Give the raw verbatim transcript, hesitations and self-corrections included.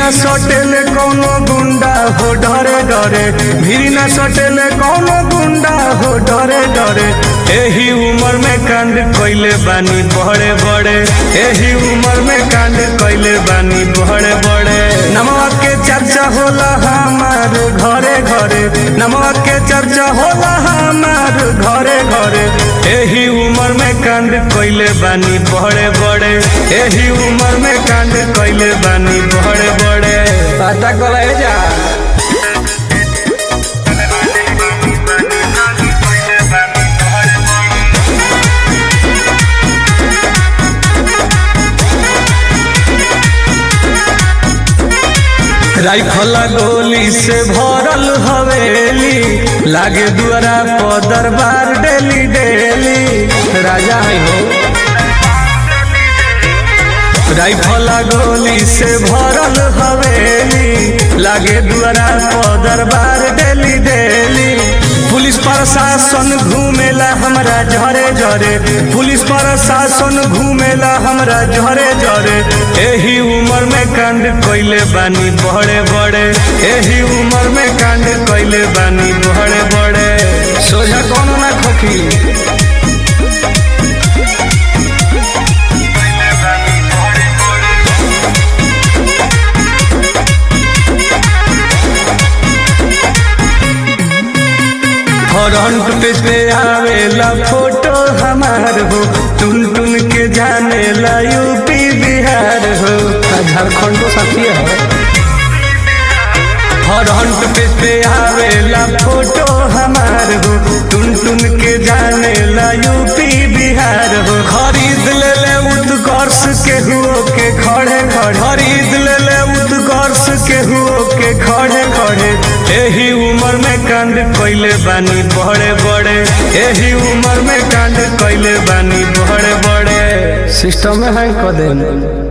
सटेले कौनो गुंडा हो डरे डरे, भीरी न सटेले कौनो गुंडा हो डरे डरे। एही उम्र में कांड कइले बानी बड़े बड़े, एही उम्र में कांड कइले बानी बड़े बड़े। नमवा के चर्चा होला हमार घरे घरे, नमवा के चर्चा होला हमार घरे घरे। एही उम्र में कांड कइले बानी बड़े बड़े, एही उम्र में कांड कइले बानी बड़े बड़े। पता कले जा राइफला गोली से भरल हवेली, लागे दुआरा पर दरबार डेली डेली। राजा है हो राइफला गोली से भरल हवेली, लागे दुआरा पर दरबार डेली डेली। पुलिस प्रशासन घूमेला हमरा झरे झरे, पुलिस प्रशासन घूमेला हमरा झरे झरे। एही उम्र में कांड कइले बानी बड़े बड़े, एही उम्र में कांड कइले बानी बड़े बड़े। सोझा कौन ना खोखी फ्रंट पेज पे आवेला फोटो हमार हो, टुन टुन के जाने ला यूपी बिहार हो। झारखंड साथी है फ्रंट पेज पे आवेला फोटो हमार हो, टुन टुन के जाने ला यूपी बिहार हो। खरीद ले ले उत्कर्ष के हुओ के खड़े खड़े, खरीद ले ले उत्कर्ष के हुओ के खड़े खड़े। एही उम्र में कांड कइले बानी बड़े बड़े, एही उम्र में कांड कइले बानी बड़े बड़े। सिस्टम में है कदम।